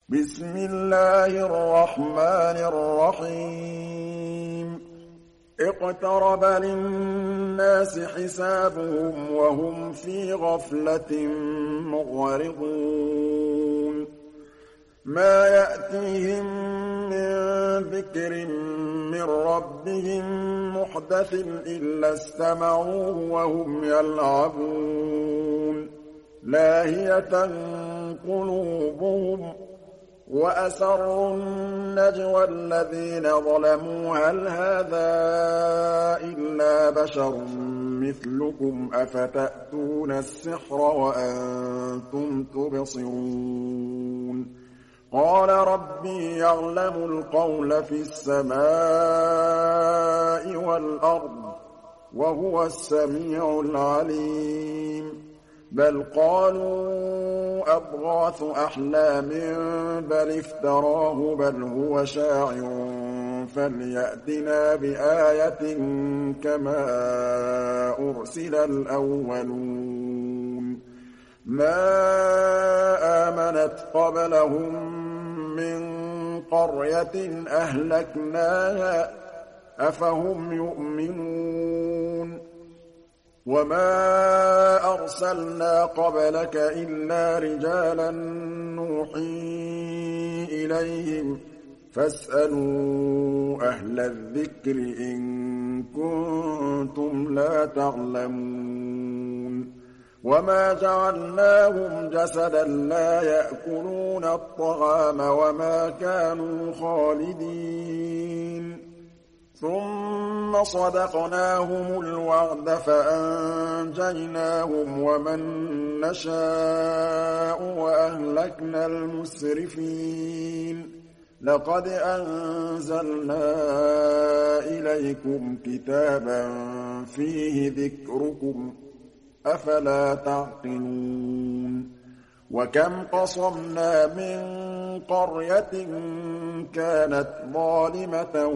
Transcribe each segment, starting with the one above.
بسم الله الرحمن الرحيم اقترب للناس حسابهم وهم في غفلة مغرقون ما يأتيهم من ذكر من ربهم محدث إلا استمعوه وهم يلعبون لاهية قلوبهم وأسروا النجوى الذين ظلموا هل هذا إلا بشر مثلكم أفتأتون السحر وأنتم تبصرون قال ربي يعلم القول في السماء والأرض وهو السميع العليم بل قالوا أضغاث أحلام بل افتراه بل هو شاعر فليأتنا بآية كما أرسل الأولون ما آمنت قبلهم من قرية أهلكناها أفهم يؤمنون وما أرسلنا قبلك إلا رجالا نوحي إليهم فاسألوا أهل الذكر إن كنتم لا تعلمون وما جعلناهم جسدا لا يأكلون الطعام وما كانوا خالدين ثم صدقناهم الوعد فأنجيناهم ومن نشاء وأهلكنا المسرفين لقد أنزلنا إليكم كتابا فيه ذكركم أفلا تعقلون وكم قصمنا من قرية كانت ظالمة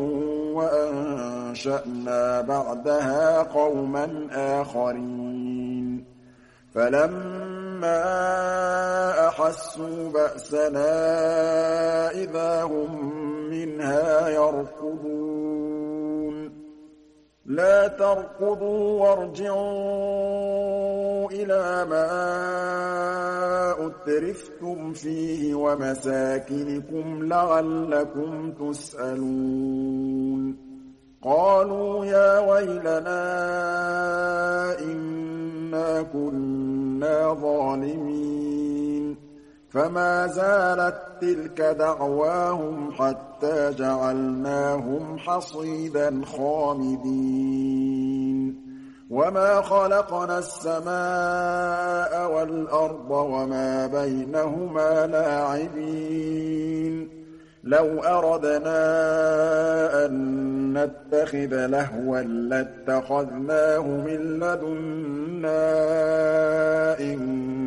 وأنشأنا بعدها قوما آخرين فلما أحسوا بأسنا إذا هم منها يركضون لا تركضوا وارجعوا إلى ما أترفتم فيه ومساكنكم لعلكم تسألون قالوا يا ويلنا إنا كنا ظالمين فما زالت تلك دعواهم حتى جعلناهم حصيدا خامدين وما خلقنا السماء والأرض وما بينهما لاعبين لو أردنا أن نتخذ لهوا لاتخذناه من لدنا إن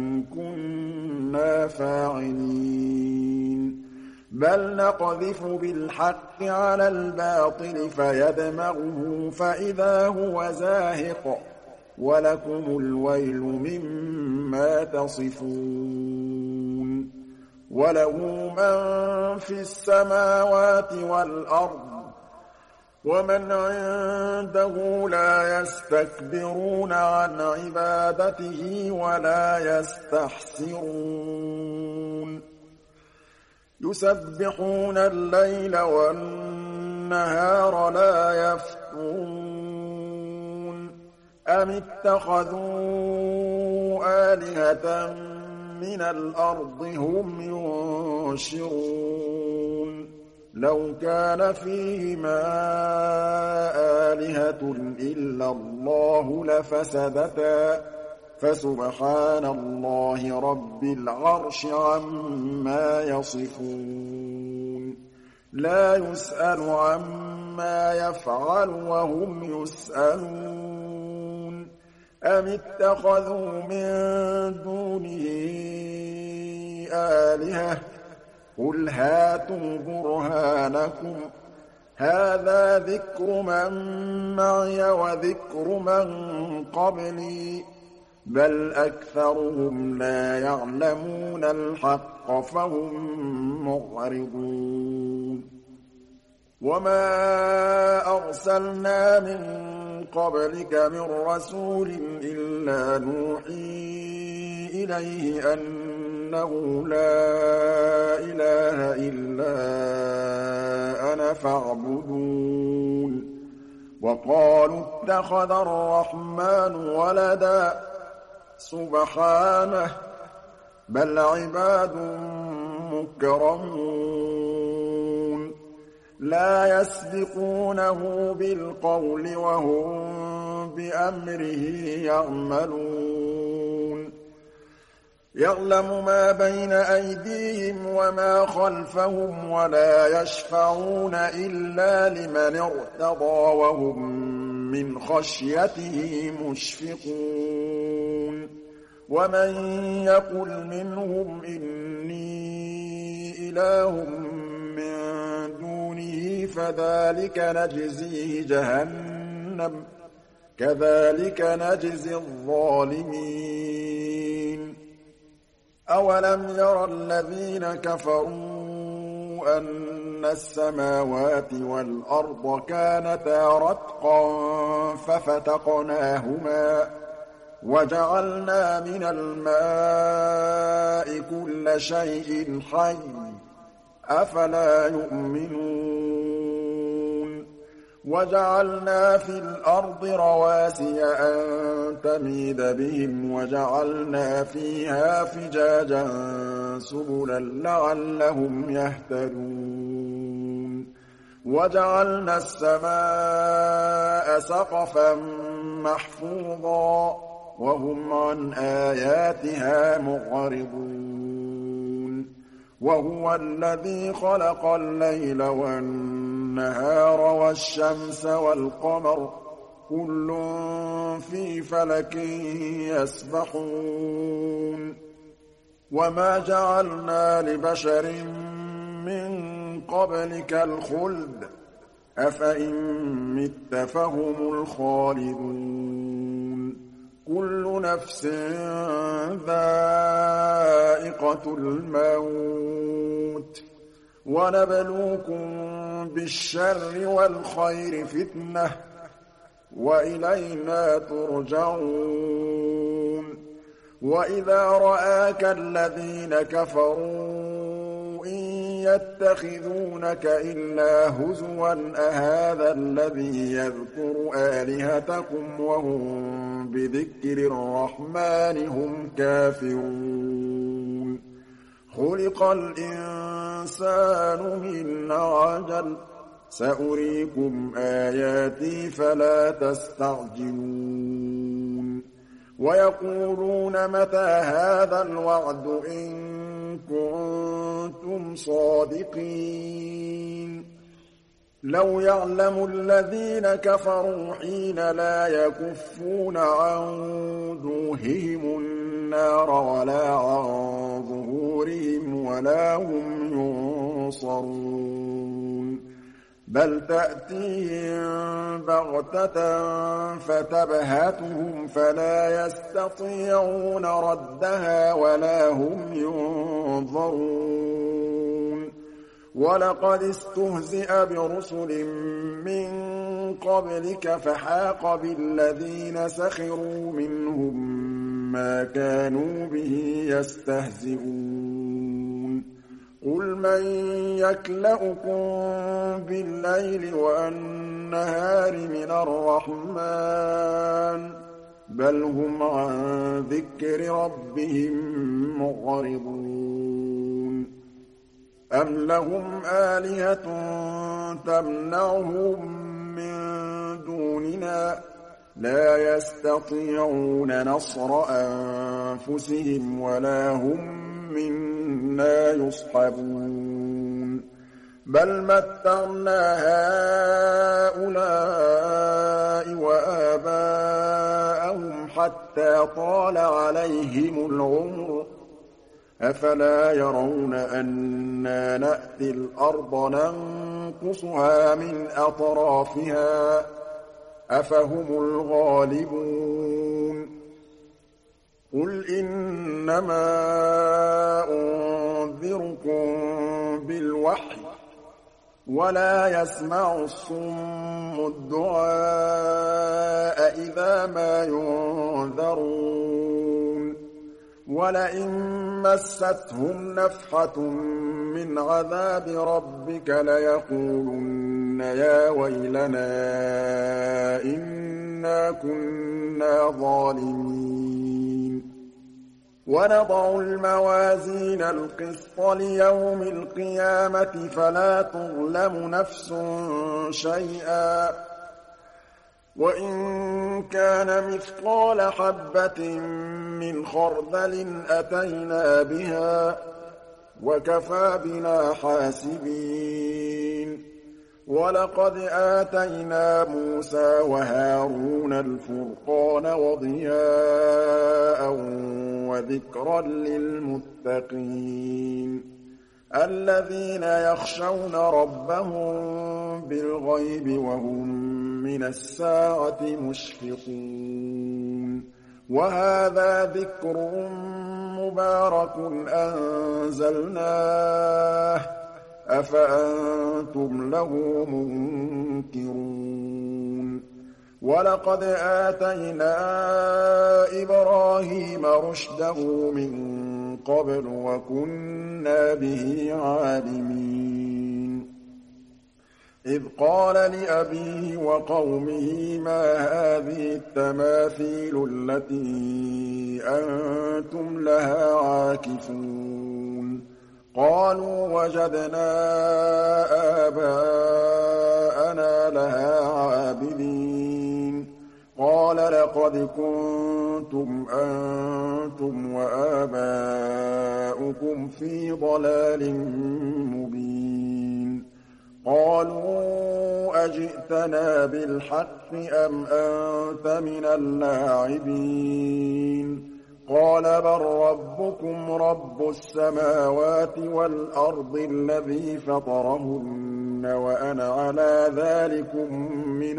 كنا فاعلين بل نقذف بالحق على الباطل فيدمغه فإذا هو زاهق ولكم الويل مما تصفون وله من في السماوات والأرض ومن عنده لا يستكبرون عن عبادته ولا يستحسرون يسبحون الليل والنهار لا يفترون أم اتخذوا آلهة من الأرض هم ينشرون لو كان فيهما آلهة إلا الله لفسدتا فسبحان الله رب العرش عما يصفون لا يسأل عما يفعل وهم يسألون أم اتخذوا من دونه آلهة قل هاتوا برهانكم هذا ذكر من معي وذكر من قبلي بل أكثرهم لا يعلمون الحق فهم مُعْرِضُونَ وَمَا أَرْسَلْنَا مِن قَبْلِكَ مِن رَّسُولٍ إِلَّا نُوحِي إِلَيْهِ أَنَّهُ لَا إِلَٰهَ إِلَّا أَنَا فَاعْبُدُونِ وَقَالُوا اتَّخَذَ الرَّحْمَٰنُ وَلَدًا سُبْحَانَهُ بَلْ عِبَادٌ مُّكْرَمُونَ لَا يَسْبِقُونَهُ بِالْقَوْلِ وَهُم بِأَمْرِهِ يَعْمَلُونَ يَعْلَمُ مَا بَيْنَ أَيْدِيهِمْ وَمَا خَلْفَهُمْ وَلَا يَشْفَعُونَ إِلَّا لِمَنِ ارْتَضَىٰ وَهُم مِّنْ خَشْيَتِهِ مُشْفِقُونَ وَمَن يَقُلْ مِنْهُمْ إِنِّي إِلَٰهٌ مِّن دُونِهِ فَذَٰلِكَ نَجْزِيهِ جَهَنَّمَ ۚ كَذَٰلِكَ نَجْزِي الظَّالِمِينَ أَوَلَمْ يَرَ الَّذِينَ كَفَرُوا أَنَّ السَّمَاوَاتِ وَالْأَرْضَ كَانَتَا رَتْقًا فَفَتَقْنَاهُمَا وَجَعَلْنَا مِنَ الْمَاءِ كُلَّ شَيْءٍ حَيٍّ ۖ أَفَلَا يُؤْمِنُونَ وَجَعَلْنَا فِي الْأَرْضِ رَوَاسِيَ أَن تَمِيدَ بِهِمْ وَجَعَلْنَا فِيهَا فِجَاجًا سُبُلًا لَّعَلَّهُمْ يَهْتَدُونَ وَجَعَلْنَا السَّمَاءَ سَقْفًا مَّحْفُوظًا وَهُمْ عَنْ آيَاتِهَا مُعْرِضُونَ وَهُوَ الَّذِي خَلَقَ اللَّيْلَ وَالنَّهَارَ وَالشَّمْسَ وَالْقَمَرَ ۖ كُلٌّ فِي فَلَكٍ يَسْبَحُونَ وَمَا جَعَلْنَا لِبَشَرٍ مِّن قَبْلِكَ الْخُلْدَ ۖ أَفَإِن مِّتَّ فَهُمُ الْخَالِدُونَ كُلُّ نَفْسٍ ذَائِقَةُ الْمَوْتِ ۖ وَنَبْلُوكُم بِالشَّرِّ وَالْخَيْرِ فِتْنَةً ۖ وَإِلَيْنَا تُرْجَعُونَ وَإِذَا رَآكَ الَّذِينَ كَفَرُوا إِن يَتَّخِذُونَكَ إِلَّا هُزُوًا أَهَٰذَا الَّذِي يَذْكُرُ آلِهَتَكُمْ وَهُم بِذِكْرِ الرَّحْمَٰنِ هُمْ كَافِرُونَ خُلِقَ الْإِنسَانُ مِنْ عَجَلٍ ۚ سَأُرِيكُمْ آيَاتِي فَلَا تَسْتَعْجِلُونِ وَيَقُولُونَ مَتَىٰ هَٰذَا الْوَعْدُ إِن كُنتُمْ صَادِقِينَ لَوْ يَعْلَمُ الَّذِينَ كَفَرُوا حِينَ لَا يَكُفُّونَ عَن وُجُوهِهِمُ النَّارَ وَلَا عَن ظُهُورِهِمْ وَلَا هُمْ يُنصَرُونَ بَلْ تَأْتِيهِم بَغْتَةً فَتَبْهَتُهُمْ فَلَا يَسْتَطِيعُونَ رَدَّهَا وَلَا هُمْ يُنظَرُونَ وَلَقَدِ اسْتُهْزِئَ بِرُسُلٍ مِّن قَبْلِكَ فَحَاقَ بِالَّذِينَ سَخِرُوا مِنْهُم مَّا كَانُوا بِهِ يَسْتَهْزِئُونَ قُلْ مَن يَكْلَؤُكُم بِاللَّيْلِ وَالنَّهَارِ مِنَ الرَّحْمَٰنِ ۗ بَلْ هُمْ عَن ذِكْرِ رَبِّهِم مُّعْرِضُونَ أَمْ لَهُمْ آلِهَةٌ تَمْنَعُهُم مِّن دُونِنَا ۚ لَا يَسْتَطِيعُونَ نَصْرَ أَنفُسِهِمْ وَلَا هُم مِّنَّا يُصْحَبُونَ بَلْ مَتَّعْنَا هَٰؤُلَاءِ وَآبَاءَهُمْ حَتَّىٰ طَالَ عَلَيْهِمُ الْعُمُرُ ۗ أَفَلَا يَرَوْنَ أَنَّا نَأْتِي الْأَرْضَ نَنقُصُهَا مِنْ أَطْرَافِهَا ۚ أَفَهُمُ الْغَالِبُونَ قُلْ إِنَّمَا أُنذِرُكُم بِالْوَحْيِ الوحي ولا يسمع الصم الدعاء إذا ما ينذرون ولئن مستهم نفحة من عذاب ربك ليقولن يا ويلنا إنا كنا ظالمين ونضع الموازين القسط ليوم القيامة فلا تظلم نفس شيئا وإن كان مثقال حبة من خردل أتينا بها وكفى بنا حاسبين ولقد آتينا موسى وهارون الفرقان وضياء وذكرا للمتقين الذين يخشون ربهم بالغيب وهم من الساعة مشفقون وهذا ذكر مبارك أنزلناه أفأنتم له منكرون ولقد آتينا إبراهيم رشده من قبل وكنا به عالمين إذ قال لأبيه وقومه ما هذه التماثيل التي أنتم لها عاكفون قالوا وجدنا آباءنا لها عابدين قال لقد كنتم أنتم وآباؤكم في ضلال مبين قالوا أجئتنا بالحق أم أنت من اللاعبين قال بل ربكم رب السماوات والأرض الذي فطرهن وأنا على ذلكم من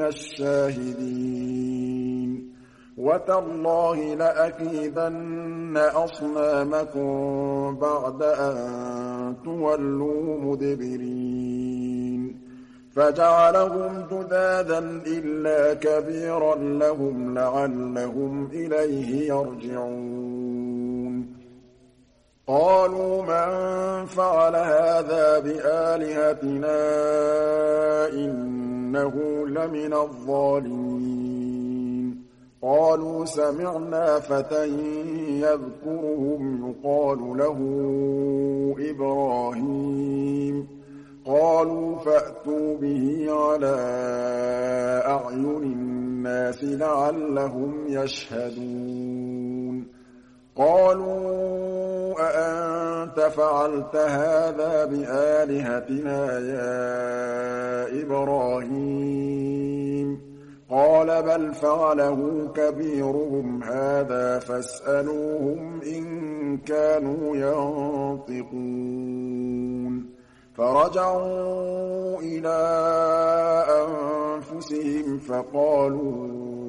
الشاهدين وتالله لأكيدن أصنامكم بعد أن تولوا مدبرين فجعلهم جذاذا إلا كبيرا لهم لعلهم إليه يرجعون قالوا من فعل هذا بآلهتنا إنه لمن الظالمين قالوا سمعنا فتى يذكرهم يقال له إبراهيم قالوا فأتوا به على أعين الناس لعلهم يشهدون قالوا أأنت فعلت هذا بآلهتنا يا إبراهيم قال بل فعله كبيرهم هذا فاسألوهم إن كانوا ينطقون فرجعوا إلى أنفسهم فقالوا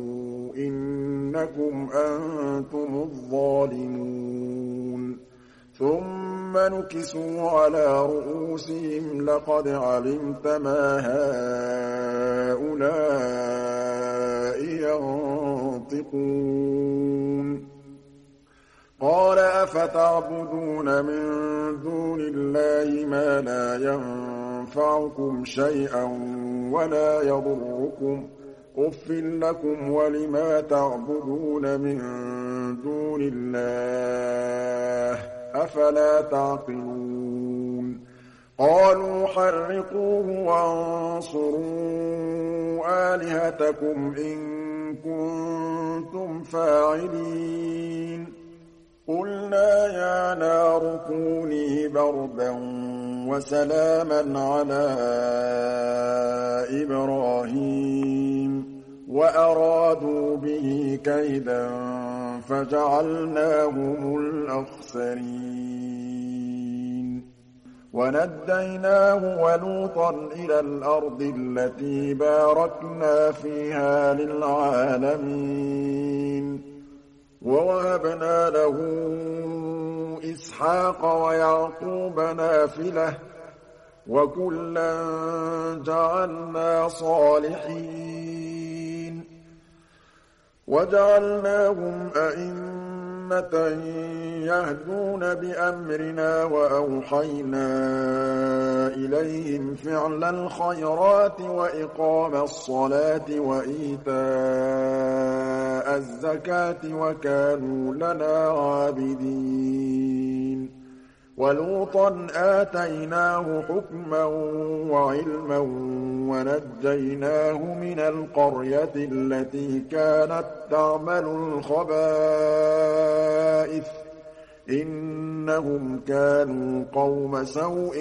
إنكم أنتم الظالمون ثم نكسوا على رؤوسهم لقد علمت ما هؤلاء ينطقون قال أفتعبدون من دون الله ما لا ينفعكم شيئا ولا يضركم أُفٍّ لكم ولما تعبدون من دون الله أفلا تعقلون قالوا حرقوه وانصروا آلهتكم إن كنتم فاعلين قلنا يا نار كوني بردا وسلاما على إبراهيم وأرادوا به كيدا فجعلناهم الأخسرين ونجيناه ولوطا إلى الأرض التي باركنا فيها للعالمين ووهبنا له إسحاق ويعقوب نافلة وَكُلًّا جَعَلْنَا صَالِحِينَ وَجَعَلْنَاهُمْ أَئِمَّةً يَهْدُونَ بِأَمْرِنَا وَأَوْحَيْنَا إِلَيْهِمْ فِعْلَ الْخَيْرَاتِ وَإِقَامَ الصَّلَاةِ وَإِيتَاءَ الزَّكَاةِ وَكَانُوا لَنَا عَابِدِينَ وَلُوطًا آتَيْنَاهُ حُكْمًا وَعِلْمًا وَنَجَّيْنَاهُ مِنَ الْقَرْيَةِ الَّتِي كَانَت تَّعْمَلُ الْخَبَائِثَ ۗ إِنَّهُمْ كَانُوا قَوْمَ سَوْءٍ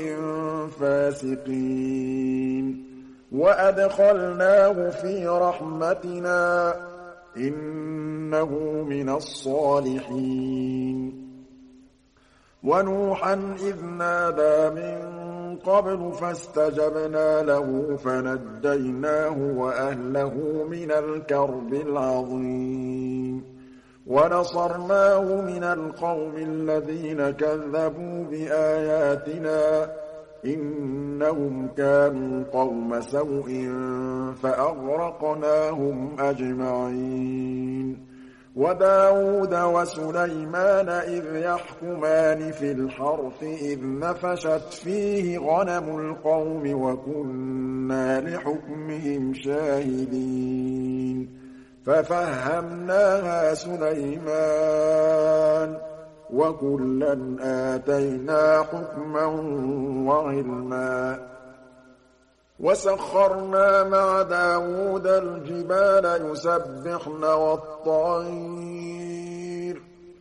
فَاسِقِينَ وَأَدْخَلْنَاهُ فِي رَحْمَتِنَا ۖ إِنَّهُ مِنَ الصَّالِحِينَ وَنُوحًا إِذْ نَادَىٰ مِن قَبْلُ فَاسْتَجَبْنَا لَهُ فَنَجَّيْنَاهُ وَأَهْلَهُ مِنَ الْكَرْبِ الْعَظِيمِ وَنَصَرْنَاهُ مِنَ الْقَوْمِ الَّذِينَ كَذَّبُوا بِآيَاتِنَا ۚ إِنَّهُمْ كَانُوا قَوْمَ سَوْءٍ فَأَغْرَقْنَاهُمْ أَجْمَعِينَ وَدَاوُودَ وَسُلَيْمَانَ إِذْ يَحْكُمَانِ فِي الْحَرْثِ إِذْ نَفَشَتْ فِيهِ غَنَمُ الْقَوْمِ وَكُنَّا لِحُكْمِهِمْ شَاهِدِينَ فَفَهَّمْنَاهَا سُلَيْمَانَ ۚ وَكُلًّا آتَيْنَا حُكْمًا وَعِلْمًا ۚ وَسَخَّرْنَا مَعَ دَاوُودَ الْجِبَالَ يُسَبِّحْنَ وَالطَّيْرَ ۚ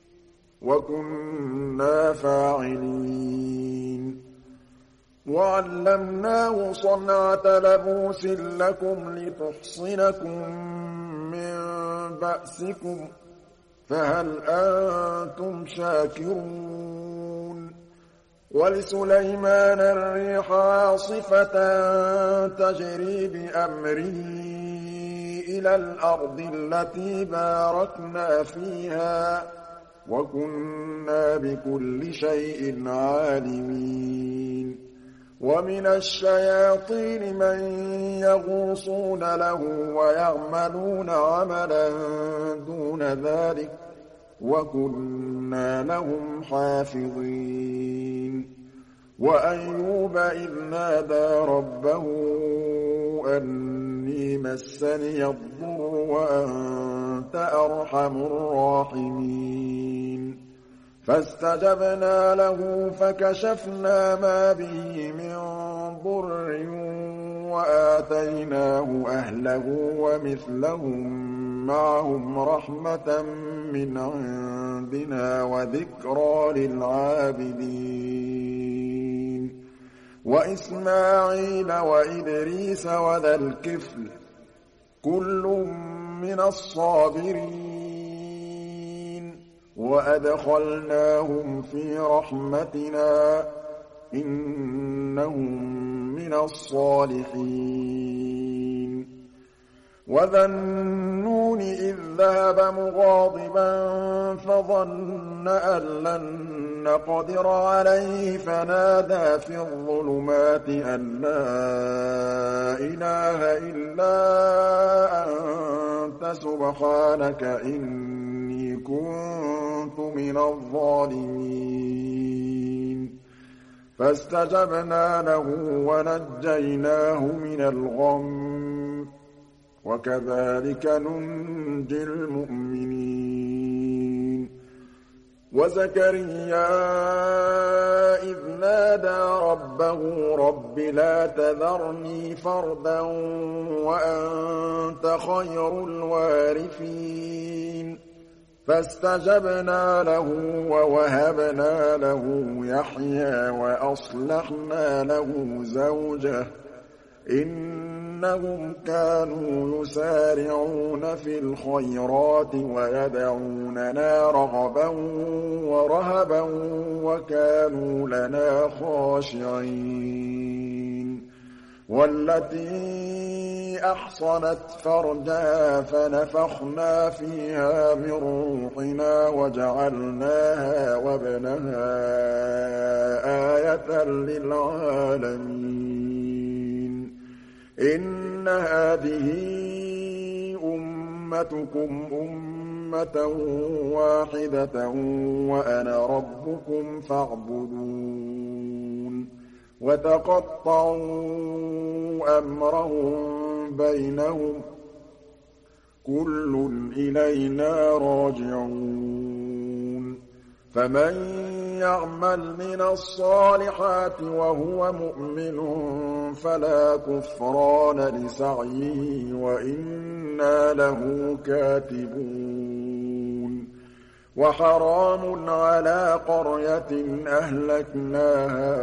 وَكُنَّا فَاعِلِينَ وَعَلَّمْنَاهُ صَنْعَةَ لَبُوسٍ لَّكُمْ لِتُحْصِنَكُم مِّن بَأْسِكُمْ ۖ فَهَلْ أَنتُمْ شَاكِرُونَ وَلِسُلَيْمَانَ الرِّيحَ عَاصِفَةً تَجْرِي بِأَمْرِهِ إِلَى الْأَرْضِ الَّتِي بَارَكْنَا فِيهَا ۚ وَكُنَّا بِكُلِّ شَيْءٍ عَالِمِينَ وَمِنَ الشَّيَاطِينِ مَن يَغُوصُونَ لَهُ وَيَعْمَلُونَ عَمَلًا دُونَ ذَٰلِكَ ۖ وَكُنَّا لَهُمْ حَافِظِينَ وَأَيُّوبَ إِذْ نَادَىٰ رَبَّهُ أَنِّي مَسَّنِيَ الضُّرُّ وَأَنتَ أَرْحَمُ الرَّاحِمِينَ فَاسْتَجَبْنَا لَهُ فَكَشَفْنَا مَا بِهِ مِن ضُرٍّ وَآتَيْنَاهُ أَهْلَهُ وَمِثْلَهُم مَّعَهُمْ رَحْمَةً مِّنْ عِندِنَا وَذِكْرَىٰ لِلْعَابِدِينَ وَإِسْمَاعِيلَ وَإِدْرِيسَ وَذَا الْكِفْلِ ۖ كُلٌّ مِّنَ الصَّابِرِينَ وَأَدْخَلْنَاهُمْ فِي رَحْمَتِنَا ۖ إِنَّهُم مِّنَ الصَّالِحِينَ وَذَا النُّونِ إِذ ذَّهَبَ مُغَاضِبًا فَظَنَّ أَن لَّن نَّقْدِرَ عَلَيْهِ فَنَادَىٰ فِي الظُّلُمَاتِ أَن لَّا إِلَٰهَ إِلَّا أَنتَ سُبْحَانَكَ إِنِّي كُنتُ مِنَ الظَّالِمِينَ فَاسْتَجَبْنَا لَهُ وَنَجَّيْنَاهُ مِنَ الْغَمِّ ۚ وَكَذَٰلِكَ نُنجِي الْمُؤْمِنِينَ وَزَكَرِيَّا إِذْ نَادَىٰ رَبَّهُ رَبِّ لَا تَذَرْنِي فَرْدًا وَأَنتَ خَيْرُ الْوَارِثِينَ فَاسْتَجَبْنَا لَهُ وَوَهَبْنَا لَهُ يَحْيَىٰ وَأَصْلَحْنَا لَهُ زَوْجَهُ ۚ إِنَّهُمْ كَانُوا يُسَارِعُونَ فِي الْخَيْرَاتِ وَيَدْعُونَنَا رَغَبًا وَرَهَبًا وَكَانُوا لَنَا خَاشِعِينَ وَالَّتِي أَحْصَنَتْ فَرْجَهَا فَنَفَخْنَا فِيهَا مِن رُّوحِنَا وَجَعَلْنَاهَا وَابْنَهَا آيَةً لِّلْعَالَمِينَ إِنَّ هَٰذِهِ أُمَّتُكُمْ أُمَّةً وَاحِدَةً وَأَنَا رَبُّكُمْ فَاعْبُدُونِ وَتَقَطَّعُوا أَمْرَهُم بَيْنَهُمْ ۖ كُلٌّ إِلَيْنَا راجِعُونَ فَمَن يَعْمَلْ مِنَ الصَّالِحَاتِ وَهُوَ مُؤْمِنٌ فَلَا كُفْرَانَ لِسَعْيِهِ وَإِنَّا لَهُ كَاتِبُونَ وَحَرَامٌ عَلَىٰ قَرْيَةٍ أَهْلَكْنَاهَا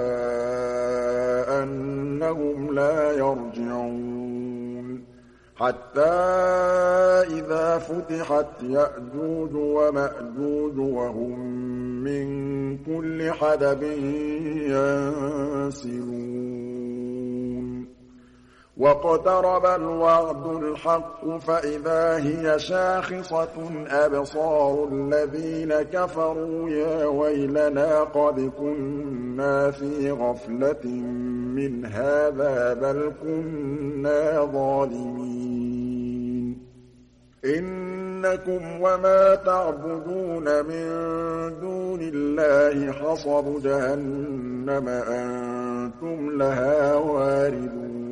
أَنَّهُمْ لَا يَرْجِعُونَ حَتَّىٰ إِذَا فُتِحَتْ يَأْجُوجُ وَمَأْجُوجُ وَهُم مِّن كُلِّ حَدَبٍ يَنسِلُونَ وَاقْتَرَبَ الْوَعْدُ الْحَقُّ فَإِذَا هِيَ شَاخِصَةٌ أَبْصَارُ الَّذِينَ كَفَرُوا يَا وَيْلَنَا قَدْ كُنَّا فِي غَفْلَةٍ مِّنْ هَٰذَا بَلْ كُنَّا ظَالِمِينَ إِنَّكُمْ وَمَا تَعْبُدُونَ مِن دُونِ اللَّهِ حَصَبُ جَهَنَّمَ أَنتُمْ لَهَا وَارِدُونَ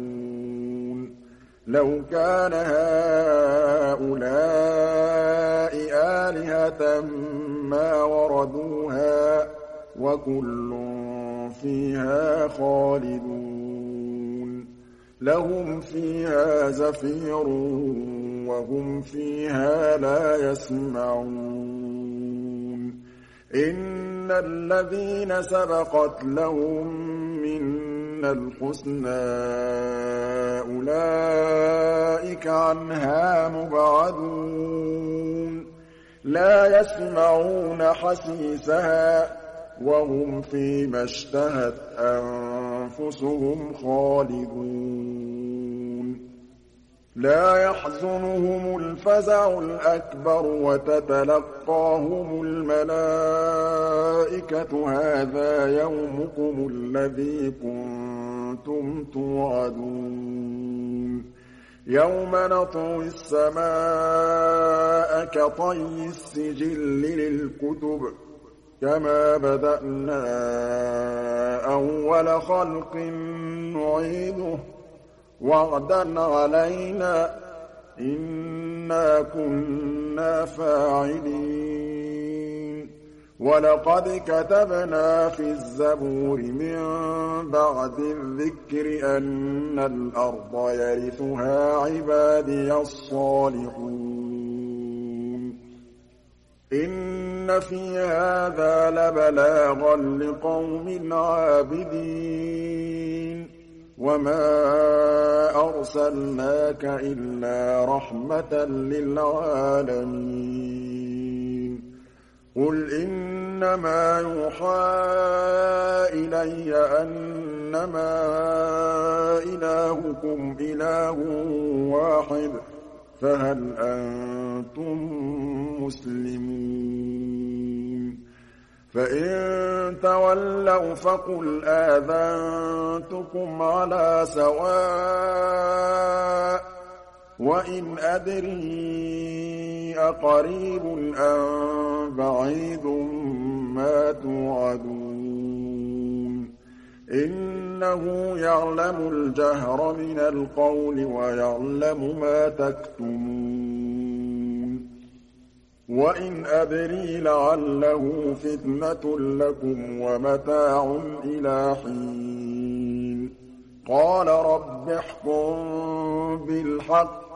لَوْ كَانَ هَٰؤُلَاءِ آلِهَةً مَّا وَرَدُوهَا ۖ وَكُلٌّ فِيهَا خَالِدُونَ لَهُمْ فِيهَا زَفِيرٌ وَهُمْ فِيهَا لَا يَسْمَعُونَ إِنَّ الَّذِينَ سَبَقَتْ لَهُم مِّنَّا الْحُسْنَىٰ أُولَٰئِكَ عَنْهَا مُبْعَدُونَ لَا يَسْمَعُونَ حَسِيسَهَا وَهُمْ فِيمَا اشْتَهَتْ أَنفُسُهُمْ خَالِدُونَ لَا يَحْزُنُهُمُ الْفَزَعُ الْأَكْبَرُ وَتَتَلَقَّاهُمُ الْمَلَائِكَةُ هَٰذَا يَوْمُكُمُ الَّذِي كُنتُمْ تُوعَدُونَ يَوْمَ نَطْوِي السَّمَاءَ كَطَيِّ السِّجِلِّ لِلْكُتُبِ كَمَا بَدَأْنَا أَوَّلَ خَلْقٍ نُّعِيدُهُ وَعْدًا عَلَيْنَا ۚ إِنَّا كُنَّا فَاعِلِينَ وَلَقَدْ كَتَبْنَا فِي الزَّبُورِ مِن بَعْدِ الذِّكْرِ أَنَّ الْأَرْضَ يَرِثُهَا عِبَادِيَ الصَّالِحُونَ إِنَّ فِي هَٰذَا لَبَلَاغًا لِّقَوْمٍ عَابِدِينَ وَمَا أَرْسَلْنَاكَ إِلَّا رَحْمَةً لِّلْعَالَمِينَ قُلْ إِنَّمَا يُوحَىٰ إِلَيَّ أَنَّمَا إِلَٰهُكُمْ إِلَٰهٌ وَاحِدٌ فَهَلْ أَنتُم مُّسْلِمُونَ فَإِن تَوَلَّوْا فَقُلْ آذَنتُكُمْ عَلَىٰ سَوَاءٍ ۖ وَإِنْ أَدْرِي أَقَرِيبٌ أَم بَعِيدٌ مَّا تُوعَدُونَ إِنَّهُ يَعْلَمُ الْجَهْرَ مِنَ الْقَوْلِ وَيَعْلَمُ مَا تَكْتُمُونَ وَإِنْ أَدْرِي لَعَلَّهُ فِتْنَةٌ لَّكُمْ وَمَتَاعٌ إِلَىٰ حِينٍ قَالَ رَبِّ احْكُم بِالْحَقِّ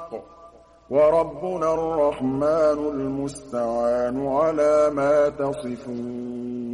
وَرَبُّنَا الرَّحْمَٰنُ الْمُسْتَعَانُ عَلَىٰ مَا تَصِفُونَ